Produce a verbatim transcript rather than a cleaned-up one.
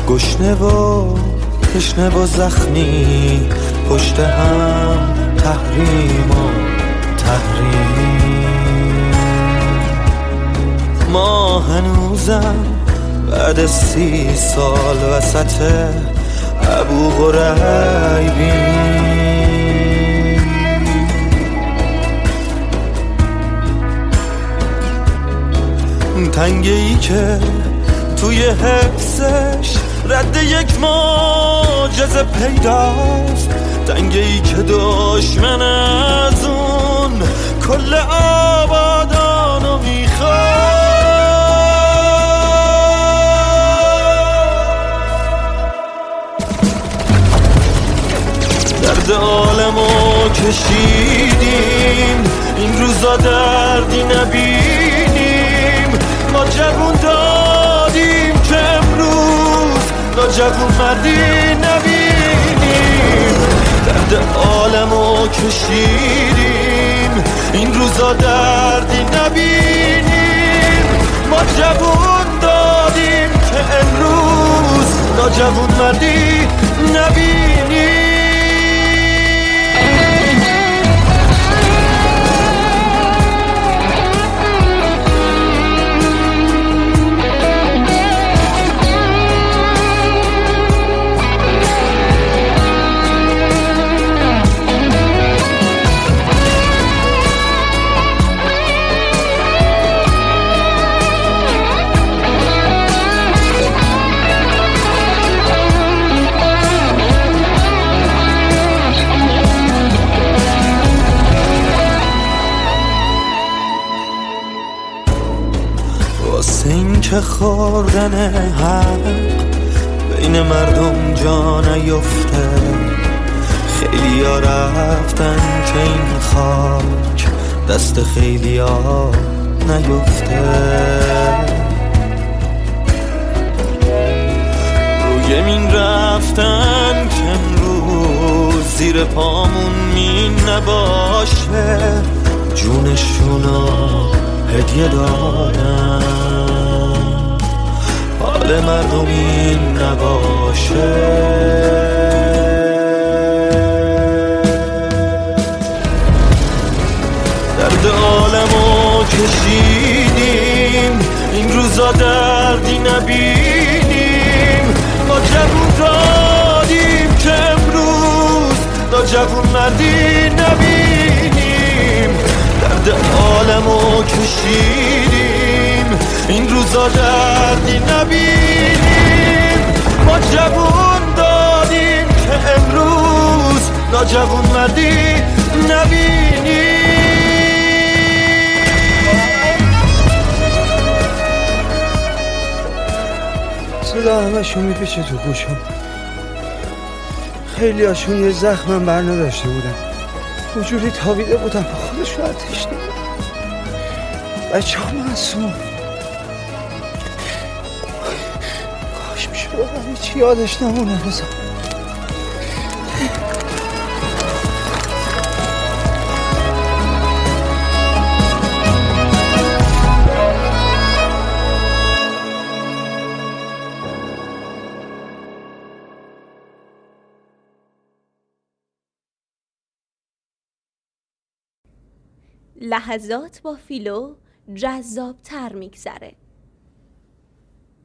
گشنه و تشنه و زخمی پشت هم تحریم و تحریم. ما هنوزم بعد سی سال وسط ابو غریبیم. تنگه ای که توی حفظش رد یک معجزه پیداست، تنگه ای که دشمن از اون کل آبادانو میخواد. درد عالمو کشیدیم، این روزا دردی نبینیم. ما جوون دادیم که امروز ناجوون مردی نبینیم. درد عالمو کشیدیم، این روزا دردی نبینیم. ما جوون دادیم که امروز ناجوون مردی نبینیم. که خوردن حق بین مردم جا نیفته. خیلی ها رفتن که این خاک دست خیلی ها نیفته. روی من رفتن که امروز زیر پامون می نباشه. جونشونو هدیه دادن، حال مردم این نباشه. درد عالمو کشیدیم، این روزا دردی نبینیم. ما جوون دادیم که امروز ناجوون مردی نبینیم. درد عالمو کشیدیم، این روزا دردی نبینیم. ما جوون دادیم که امروز ناجوون مردی نبینیم. صدا همشون میپیچه تو گوشم. خیلی هاشون یه زخمم بر نداشته بودن، وجوری تابیده بودن با خودشون آتیش نمیدن. بچه ها معصوم، کاش میشه بودم هیچی یادش نمونه. رضا لحظات با فیلو جذاب تر میگذره.